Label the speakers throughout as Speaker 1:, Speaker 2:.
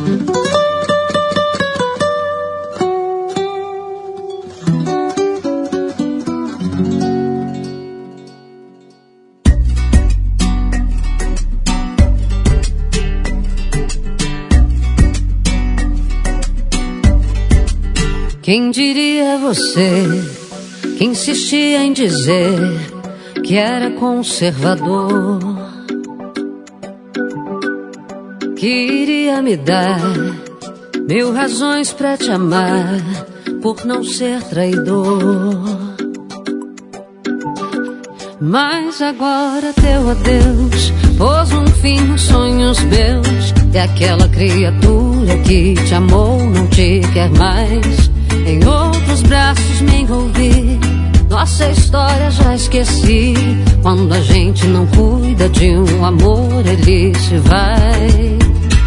Speaker 1: Quem diria você que insistia em dizer que era conservador, que iria me dar 1000 razões pra te amar por não ser traidor. Mas agora teu adeus pôs um fim nos sonhos meus, e aquela criatura que te amou não te quer mais. Em outros braços me envolvi, nossa história já esqueci. Quando a gente não cuida de um amor, ele se vai.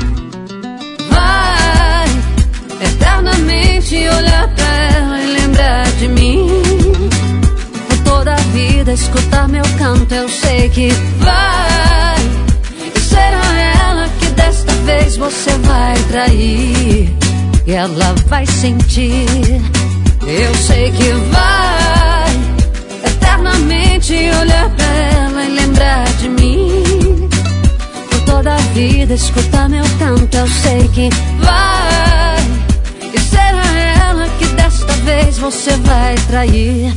Speaker 1: Vai eternamente olhar pra ela e lembrar de mim. Por toda a vida escutar meu canto, eu sei que vai. E será ela que desta vez você vai trair, e ela vai sentir, eu sei que vai eternamente olhar pra ela e lembrar de mim. Por toda a vida escutar meu canto, eu sei que vai. E será ela que desta vez você vai trair.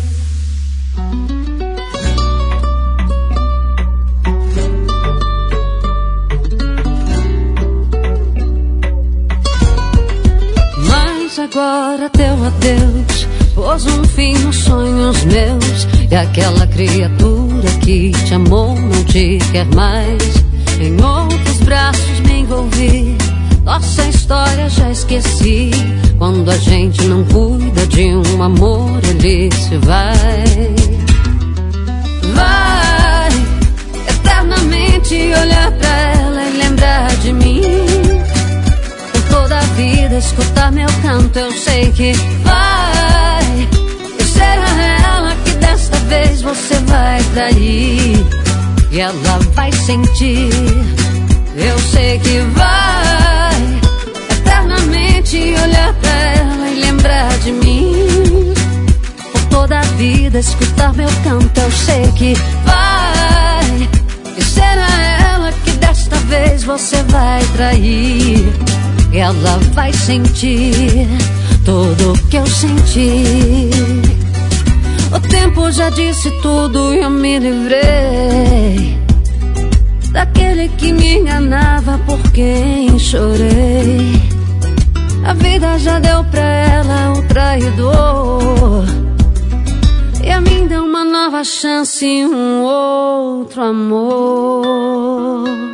Speaker 1: Agora teu adeus pôs um fim nos sonhos meus, e aquela criatura que te amou não te quer mais. Em outros braços me envolvi, nossa história já esqueci. Quando a gente não cuida de um amor, ele se vai. Vai eternamente olhar pra ela e lembrar de mim. Toda a vida escutar meu canto, eu sei que vai. E será ela que desta vez você vai trair, e ela vai sentir, eu sei que vai eternamente olhar pra ela e lembrar de mim. Por toda a vida escutar meu canto, eu sei que vai. E será ela que desta vez você vai trair, e ela vai sentir tudo que eu senti. O tempo já disse tudo e eu me livrei daquele que me enganava, por quem chorei. A vida já deu pra ela um traidor, e a mim deu uma nova chance e um outro amor.